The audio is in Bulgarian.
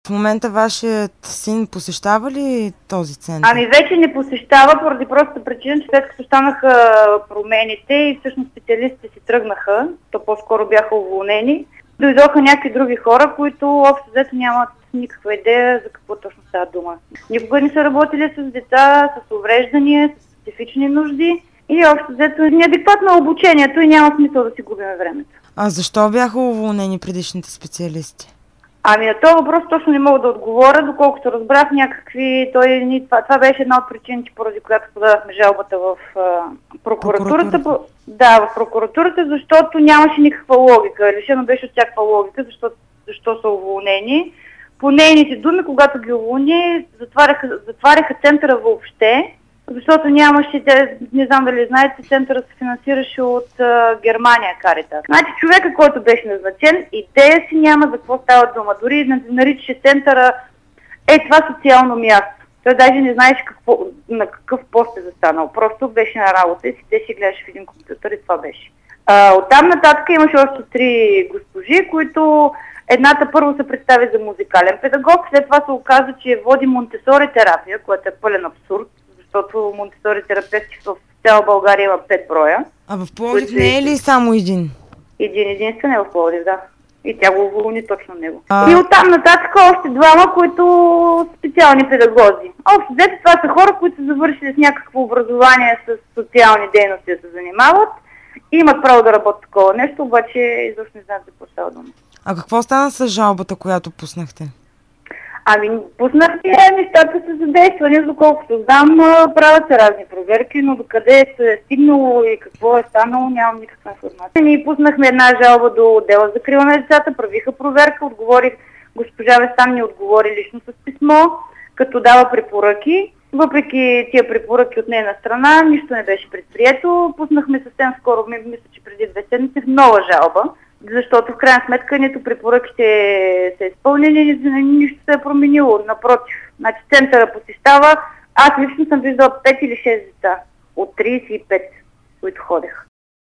В момента вашият син посещава ли този център? Ами вече не посещава поради простата причина, че след като станаха промените и всъщност специалистите си тръгнаха, то по-скоро бяха уволнени, дойдоха някакви други хора, които общо взето нямат никаква идея за какво точно става дума. Никога не са работили с деца, с увреждания, с специфични нужди и общо взето неадекватно обучението и няма смисъл да си губим времето. А защо бяха уволнени предишните специалисти? Ами на този въпрос точно не мога да отговоря, доколкото разбрах някакви... Това беше една от причините, поради която подадахме жалбата в прокуратурата. Да, в прокуратурата, защото нямаше никаква логика. Лишено беше от всякаква логика, защо са уволнени. По нейните думи, когато ги уволни, затваряха центъра въобще, защото нямаше, не знам дали знаете, центъра се финансираше от Германия, Каритас. Значи човека, който беше назначен, идея си няма за какво става дума. Дори наричаше центъра това социално място. Той даже не знаеше на какъв пост е застанал. Просто беше на работа и си гледаше в един компютър и това беше. Оттам нататък имаше още 3 госпожи, които едната първо се представи за музикален педагог, след това се оказа, че води Монтесори терапия, което е пълен абсурд, защото Монтесори терапевти в цяла България има 5 броя. А в Пловдив не е ли само един? Единствен е в Пловдив, да. И тя го уволни точно него. И оттам нататък още 2, които специални педагози. Общо взето това са хора, които са завършили с някакво образование с социални дейности да се занимават. Имат право да работят такова нещо, обаче изобщо не знаят за какво става дума. А какво стана с жалбата, която пуснахте? Ами, пуснахте нещата са задействани, доколкото знам, правят се разни проверки, но докъде се е стигнало и какво е станало, нямам никаква информация. Ние пуснахме една жалба до отдела за закрила на децата, правиха проверка, госпожа Вестан ни отговори лично с писмо, като дава препоръки. Въпреки тия препоръки от нейна страна, нищо не беше предприето. Пуснахме съвсем скоро, мисля, че преди 2 седмици, нова жалба, защото в крайна сметка нито препоръките са изпълнени, нищо се е променило. Напротив, значи центъра посещава. Аз лично съм виждала 5 или 6 деца от 35, които ходеха.